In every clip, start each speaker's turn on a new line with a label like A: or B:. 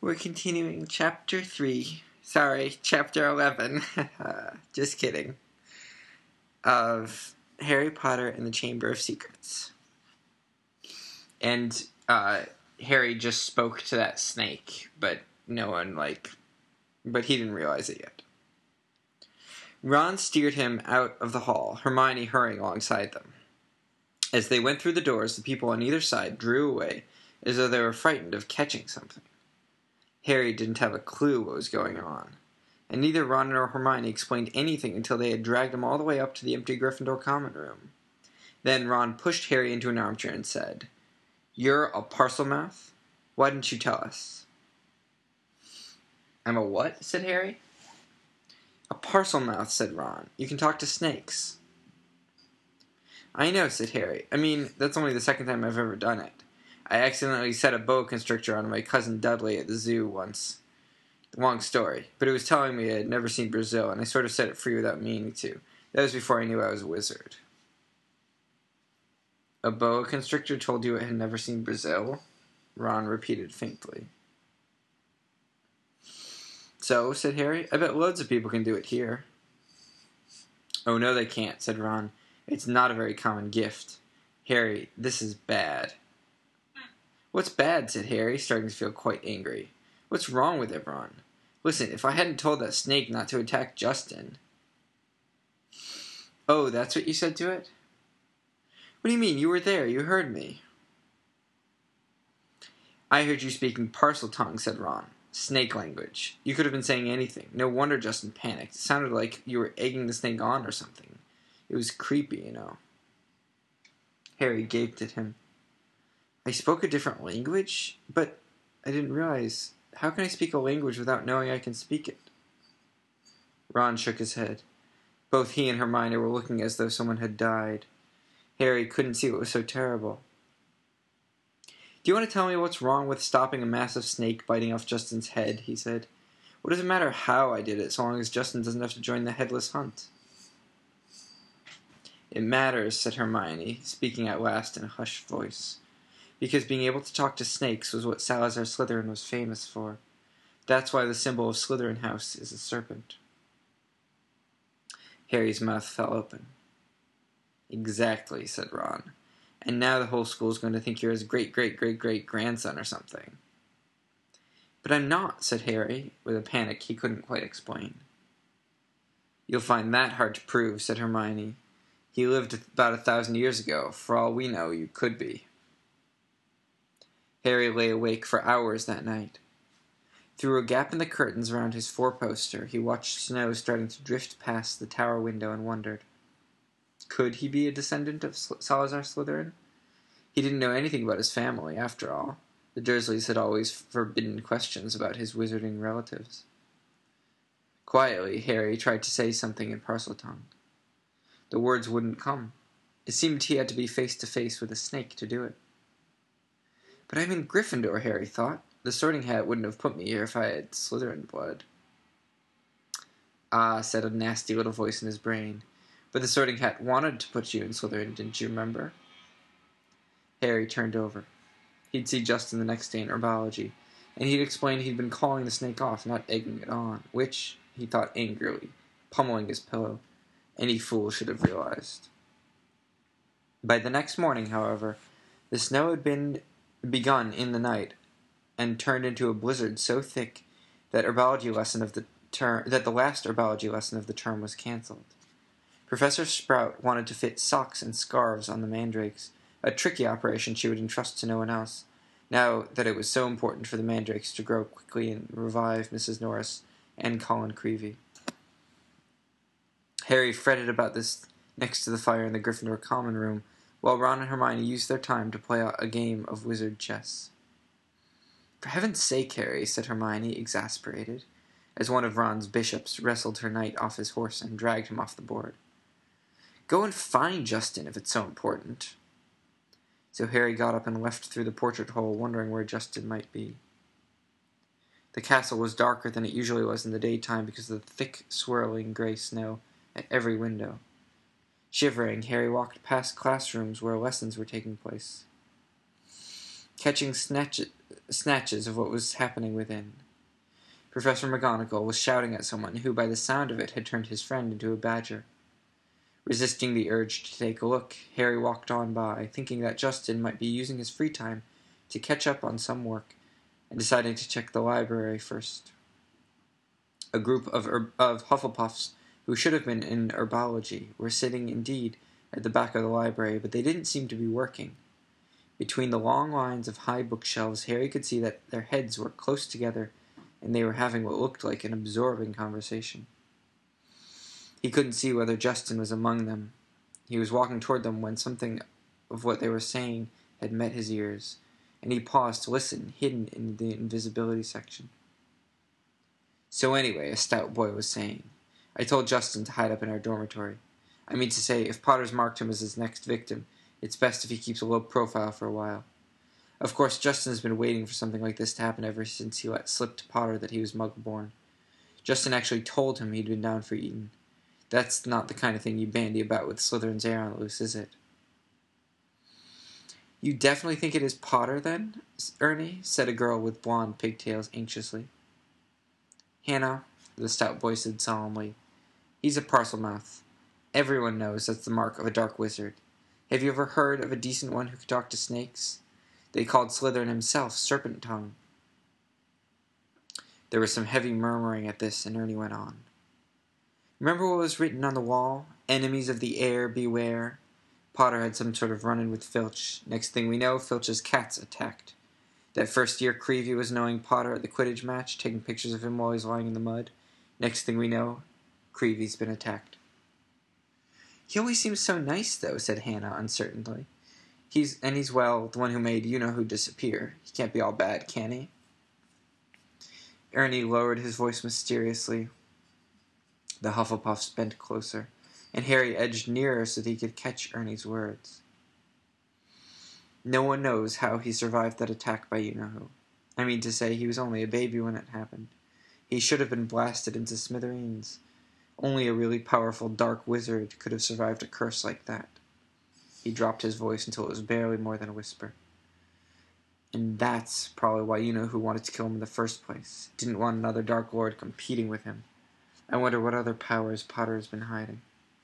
A: We're continuing Chapter 3. Sorry, Chapter 11. Just kidding. Of Harry Potter and the Chamber of Secrets. And Harry just spoke to that snake, but no one, but he didn't realize it yet. Ron steered him out of the hall, Hermione hurrying alongside them. As they went through the doors, the people on either side drew away, as though they were frightened of catching something. Harry didn't have a clue what was going on, and neither Ron nor Hermione explained anything until they had dragged him all the way up to the empty Gryffindor common room. Then Ron pushed Harry into an armchair and said, "You're a Parselmouth? Why didn't you tell us?" "I'm a what?" said Harry. "A Parselmouth," said Ron. "You can talk to snakes." "I know," said Harry. "I mean, that's only the second time I've ever done it. I accidentally set a boa constrictor on my cousin Dudley at the zoo once. Long story, but it was telling me I had never seen Brazil, and I sort of set it free without meaning to. That was before I knew I was a wizard." "A boa constrictor told you it had never seen Brazil?" Ron repeated faintly. "So," said Harry, "I bet loads of people can do it here." "Oh, no, they can't," said Ron. "It's not a very common gift. Harry, this is bad." "What's bad?" said Harry, starting to feel quite angry. "What's wrong with everyone? Listen, if I hadn't told that snake not to attack Justin..." "Oh, that's what you said to it?" "What do you mean? You were there. You heard me." "I heard you speaking Parseltongue," said Ron. "Snake language. You could have been saying anything. No wonder Justin panicked. It sounded like you were egging the snake on or something. It was creepy, you know." Harry gaped at him. "I spoke a different language? But I didn't realize. How can I speak a language without knowing I can speak it?" Ron shook his head. Both he and Hermione were looking as though someone had died. Harry couldn't see what was so terrible. "Do you want to tell me what's wrong with stopping a massive snake biting off Justin's head?" he said. "What does it matter how I did it, so long as Justin doesn't have to join the headless hunt?" "It matters," said Hermione, speaking at last in a hushed voice, "because being able to talk to snakes was what Salazar Slytherin was famous for. That's why the symbol of Slytherin House is a serpent." Harry's mouth fell open. "Exactly," said Ron. "And now the whole school's going to think you're his great-great-great-great-grandson or something." "But I'm not," said Harry, with a panic he couldn't quite explain. "You'll find that hard to prove," said Hermione. "He lived about 1,000 years ago. For all we know, you could be." Harry lay awake for hours that night. Through a gap in the curtains around his four-poster, he watched snow starting to drift past the tower window and wondered, could he be a descendant of Salazar Slytherin? He didn't know anything about his family, after all. The Dursleys had always forbidden questions about his wizarding relatives. Quietly, Harry tried to say something in Parseltongue. The words wouldn't come. It seemed he had to be face to face with a snake to do it. "But I'm in Gryffindor," Harry thought. "The Sorting Hat wouldn't have put me here if I had Slytherin blood." "Ah," said a nasty little voice in his brain. "But the Sorting Hat wanted to put you in Slytherin, didn't you remember?" Harry turned over. He'd see Justin the next day in herbology, and he'd explain he'd been calling the snake off, not egging it on, which, he thought angrily, pummeling his pillow, any fool should have realized. By the next morning, however, the snow had begun in the night, and turned into a blizzard so thick that the last herbology lesson of the term was cancelled. Professor Sprout wanted to fit socks and scarves on the mandrakes, a tricky operation she would entrust to no one else, now that it was so important for the mandrakes to grow quickly and revive Mrs. Norris and Colin Creevey. Harry fretted about this next to the fire in the Gryffindor common room, while Ron and Hermione used their time to play out a game of wizard chess. "For heaven's sake, Harry," said Hermione, exasperated, as one of Ron's bishops wrestled her knight off his horse and dragged him off the board. "Go and find Justin if it's so important." So Harry got up and left through the portrait hole, wondering where Justin might be. The castle was darker than it usually was in the daytime because of the thick, swirling grey snow at every window. Shivering, Harry walked past classrooms where lessons were taking place. Catching snatches snatches of what was happening within. Professor McGonagall was shouting at someone who, by the sound of it, had turned his friend into a badger. Resisting the urge to take a look, Harry walked on by, thinking that Justin might be using his free time to catch up on some work, and deciding to check the library first. A group of Hufflepuffs, who should have been in herbology, were sitting indeed at the back of the library, but they didn't seem to be working. Between the long lines of high bookshelves, Harry could see that their heads were close together, and they were having what looked like an absorbing conversation. He couldn't see whether Justin was among them. He was walking toward them when something of what they were saying had met his ears, and he paused to listen, hidden in the invisibility section. "So anyway," a stout boy was saying, "I told Justin to hide up in our dormitory. I mean to say, if Potter's marked him as his next victim, it's best if he keeps a low profile for a while. Of course, Justin has been waiting for something like this to happen ever since he let slip to Potter that he was Muggle-born. Justin actually told him he'd been down for Eton. That's not the kind of thing you bandy about with Slytherin's air on the loose, is it?" "You definitely think it is Potter, then, Ernie?" said a girl with blonde pigtails anxiously. "Hannah," the stout boy said solemnly, "he's a Parselmouth. Everyone knows that's the mark of a dark wizard. Have you ever heard of a decent one who could talk to snakes? They called Slytherin himself Serpent Tongue." There was some heavy murmuring at this, and Ernie went on. "Remember what was written on the wall? Enemies of the air, beware. Potter had some sort of run-in with Filch. Next thing we know, Filch's cats attacked. That first year Creevy was knowing Potter at the Quidditch match, taking pictures of him while he's lying in the mud. Next thing we know, Creevy's been attacked." "He always seems so nice, though," said Hannah uncertainly. He's, well, the one who made you-know-who disappear. He can't be all bad, can he?" Ernie lowered his voice mysteriously. The Hufflepuffs bent closer, and Harry edged nearer so that he could catch Ernie's words. "No one knows how he survived that attack by you-know-who. I mean to say, he was only a baby when it happened. He should have been blasted into smithereens. Only a really powerful dark wizard could have survived a curse like that." He dropped his voice until it was barely more than a whisper. "And that's probably why you-know-who wanted to kill him in the first place. Didn't want another Dark Lord competing with him. I wonder what other powers Potter has been hiding."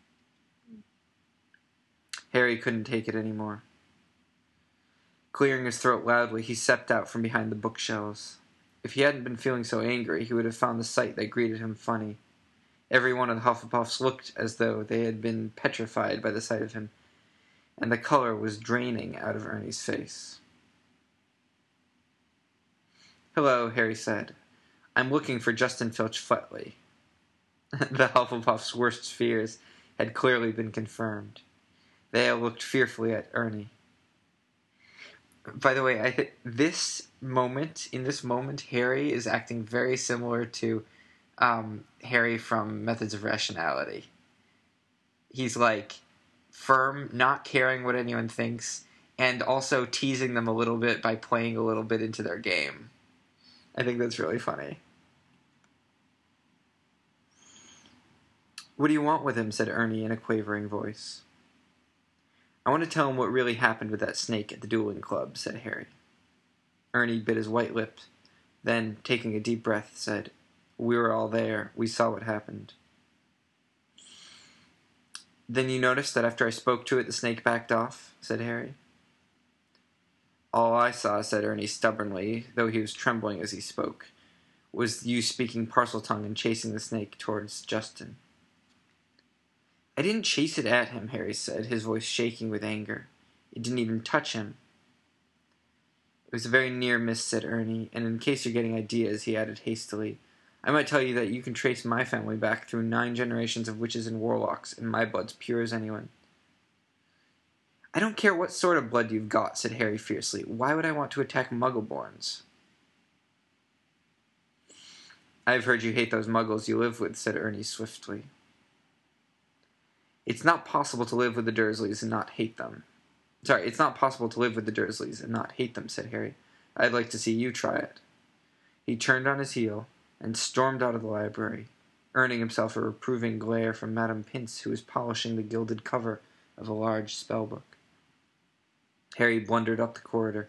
A: Harry couldn't take it any more. Clearing his throat loudly, he stepped out from behind the bookshelves. If he hadn't been feeling so angry, he would have found the sight that greeted him funny. Every one of the Hufflepuffs looked as though they had been petrified by the sight of him, and the color was draining out of Ernie's face. "Hello," Harry said. "I'm looking for Justin Filch Fletley." The Hufflepuffs' worst fears had clearly been confirmed. They all looked fearfully at Ernie. By the way, in this moment, Harry is acting very similar to Harry from Methods of Rationality. He's like firm, not caring what anyone thinks, and also teasing them a little bit by playing a little bit into their game. I think that's really funny. "What do you want with him?" said Ernie in a quavering voice. "I want to tell him what really happened with that snake at the dueling club," said Harry. Ernie bit his white lip, then, taking a deep breath, said, "We were all there. We saw what happened." "Then you noticed that after I spoke to it, the snake backed off?" said Harry. "All I saw," said Ernie stubbornly, though he was trembling as he spoke, "was you speaking Parseltongue and chasing the snake towards Justin." "I didn't chase it at him," Harry said, his voice shaking with anger. "It didn't even touch him." "It was a very near miss," said Ernie, "and in case you're getting ideas," he added hastily, "I might tell you that you can trace my family back through 9 generations of witches and warlocks, and my blood's pure as anyone." "I don't care what sort of blood you've got," said Harry fiercely. "Why would I want to attack Muggleborns?" "I've heard you hate those Muggles you live with," said Ernie swiftly. It's not possible to live with the Dursleys and not hate them. It's not possible to live with the Dursleys and not hate them," said Harry. "I'd like to see you try it." He turned on his heel and stormed out of the library, earning himself a reproving glare from Madame Pince, who was polishing the gilded cover of a large spellbook. Harry blundered up the corridor,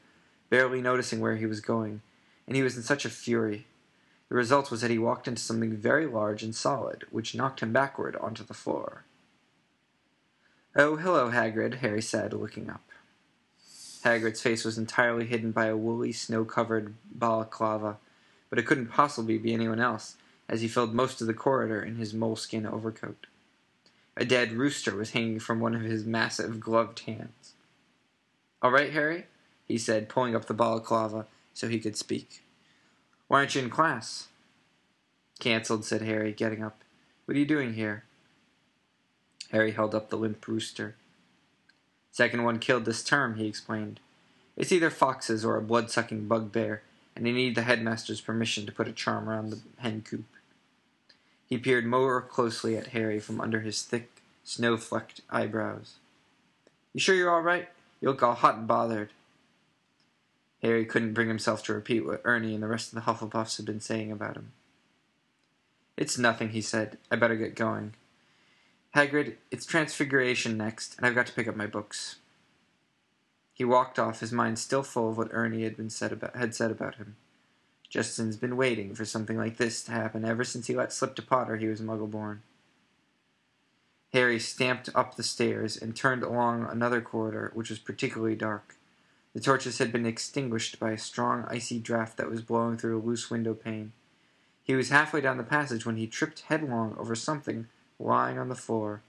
A: barely noticing where he was going, and he was in such a fury. The result was that he walked into something very large and solid, which knocked him backward onto the floor. "Oh, hello, Hagrid," Harry said, looking up. Hagrid's face was entirely hidden by a woolly, snow-covered balaclava, but it couldn't possibly be anyone else, as he filled most of the corridor in his moleskin overcoat. A dead rooster was hanging from one of his massive gloved hands. "All right, Harry?" he said, pulling up the balaclava so he could speak. "Why aren't you in class?" "Cancelled," said Harry, getting up. "What are you doing here?" Harry held up the limp rooster. "Second one killed this term," he explained. "It's either foxes or a blood-sucking bugbear, and they need the headmaster's permission to put a charm around the hen coop." He peered more closely at Harry from under his thick, snow-flecked eyebrows. "You sure you're all right? You look all hot and bothered." Harry couldn't bring himself to repeat what Ernie and the rest of the Hufflepuffs had been saying about him. "It's nothing," he said. "I better get going. Hagrid, it's Transfiguration next, and I've got to pick up my books." He walked off, his mind still full of what Ernie had said about him. Justin's been waiting for something like this to happen ever since he let slip to Potter he was Muggle-born. Harry stamped up the stairs and turned along another corridor, which was particularly dark. The torches had been extinguished by a strong, icy draft that was blowing through a loose window pane. He was halfway down the passage when he tripped headlong over something lying on the floor.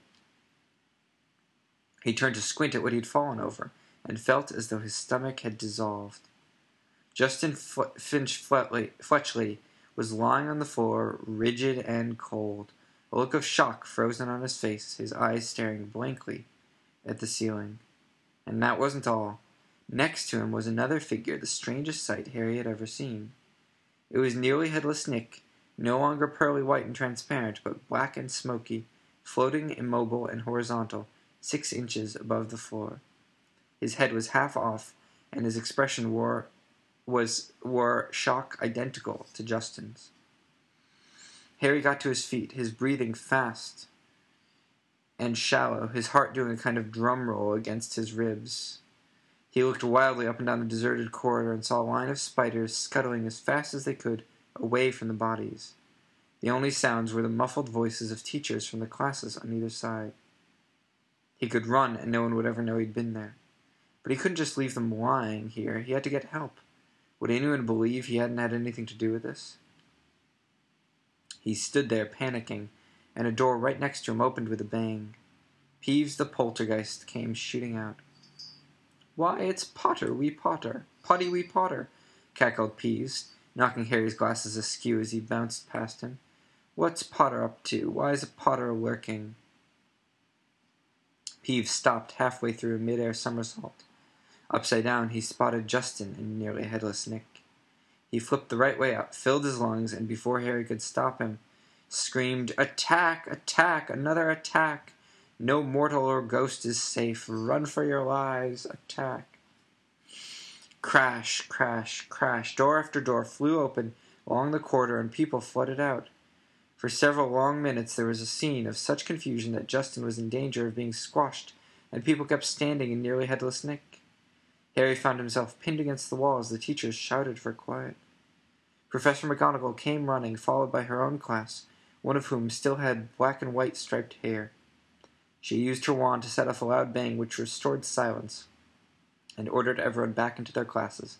A: He turned to squint at what he had fallen over, and felt as though his stomach had dissolved. Justin Finch Fletchley was lying on the floor, rigid and cold, a look of shock frozen on his face, his eyes staring blankly at the ceiling. And that wasn't all. Next to him was another figure, the strangest sight Harry had ever seen. It was Nearly Headless Nick, no longer pearly white and transparent, but black and smoky, floating immobile and horizontal, 6 inches above the floor. His head was half off, and his expression wore shock identical to Justin's. Harry got to his feet, his breathing fast and shallow, his heart doing a kind of drum roll against his ribs. He looked wildly up and down the deserted corridor and saw a line of spiders scuttling as fast as they could away from the bodies. The only sounds were the muffled voices of teachers from the classes on either side. He could run, and no one would ever know he'd been there. But he couldn't just leave them lying here. He had to get help. Would anyone believe he hadn't had anything to do with this? He stood there, panicking, and a door right next to him opened with a bang. Peeves the poltergeist came shooting out. "Why, it's Potter, wee Potter! Potty wee Potter!" cackled Peeves, knocking Harry's glasses askew as he bounced past him. "What's Potter up to? Why is Potter lurking?" Peeves stopped halfway through a mid-air somersault. Upside down, he spotted Justin and Nearly Headless Nick. He flipped the right way up, filled his lungs, and before Harry could stop him, screamed, "Attack! Attack! Another attack! No mortal or ghost is safe. Run for your lives! Attack!" Crash, crash, crash. Door after door flew open along the corridor, and people flooded out. For several long minutes there was a scene of such confusion that Justin was in danger of being squashed, and people kept standing in Nearly Headless Nick. Harry found himself pinned against the wall as the teachers shouted for quiet. Professor McGonagall came running, followed by her own class, one of whom still had black and white striped hair. She used her wand to set off a loud bang which restored silence, and ordered everyone back into their classes.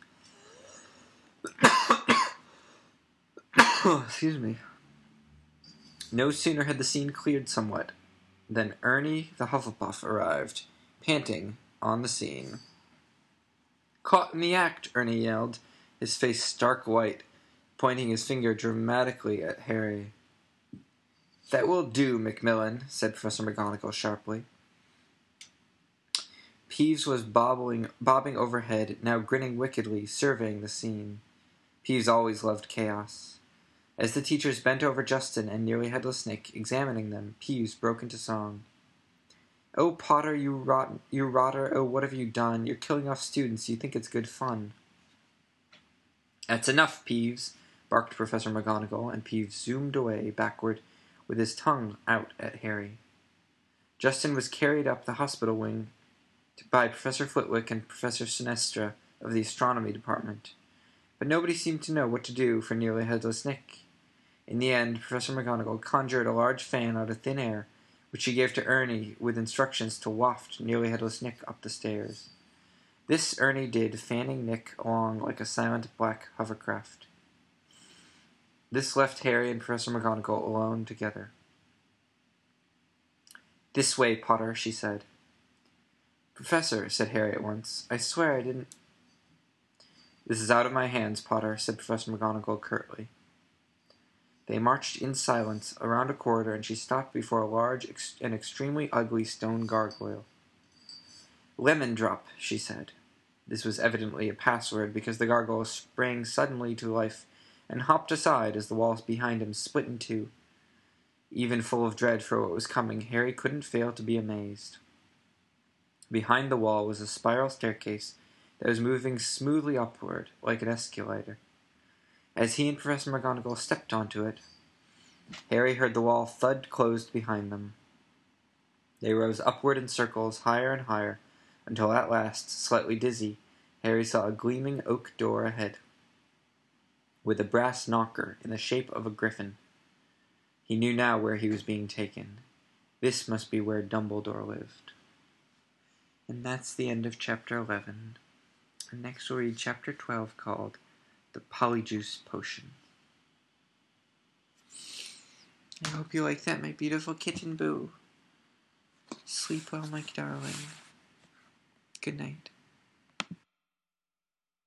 A: Excuse me. No sooner had the scene cleared somewhat than Ernie the Hufflepuff arrived, panting on the scene. "Caught in the act," Ernie yelled, his face stark white, pointing his finger dramatically at Harry. "That will do, Macmillan," said Professor McGonagall sharply. Peeves was bobbing overhead, now grinning wickedly, surveying the scene. Peeves always loved chaos. As the teachers bent over Justin and Nearly Headless Nick, examining them, Peeves broke into song. "Oh, Potter, you rotter, oh, what have you done? You're killing off students, you think it's good fun." "That's enough, Peeves," barked Professor McGonagall, and Peeves zoomed away, backward, with his tongue out at Harry. Justin was carried up the hospital wing by Professor Flitwick and Professor Sinestra of the astronomy department. But nobody seemed to know what to do for Nearly Headless Nick. In the end, Professor McGonagall conjured a large fan out of thin air, which she gave to Ernie with instructions to waft Nearly Headless Nick up the stairs. This Ernie did, fanning Nick along like a silent black hovercraft. This left Harry and Professor McGonagall alone together. "This way, Potter," she said. "Professor," said Harry at once, "I swear I didn't—" "This is out of my hands, Potter," said Professor McGonagall curtly. They marched in silence around a corridor, and she stopped before a large and extremely ugly stone gargoyle. "Lemon Drop," she said. This was evidently a password, because the gargoyle sprang suddenly to life and hopped aside as the walls behind him split in two. Even full of dread for what was coming, Harry couldn't fail to be amazed. Behind the wall was a spiral staircase that was moving smoothly upward, like an escalator. As he and Professor McGonagall stepped onto it, Harry heard the wall thud closed behind them. They rose upward in circles, higher and higher, until at last, slightly dizzy, Harry saw a gleaming oak door ahead, with a brass knocker in the shape of a griffin. He knew now where he was being taken. This must be where Dumbledore lived. And that's the end of Chapter 11. And next we'll read Chapter 12, called The Polyjuice Potion. I hope you like that, my beautiful kitten Boo. Sleep well, my darling. Good night.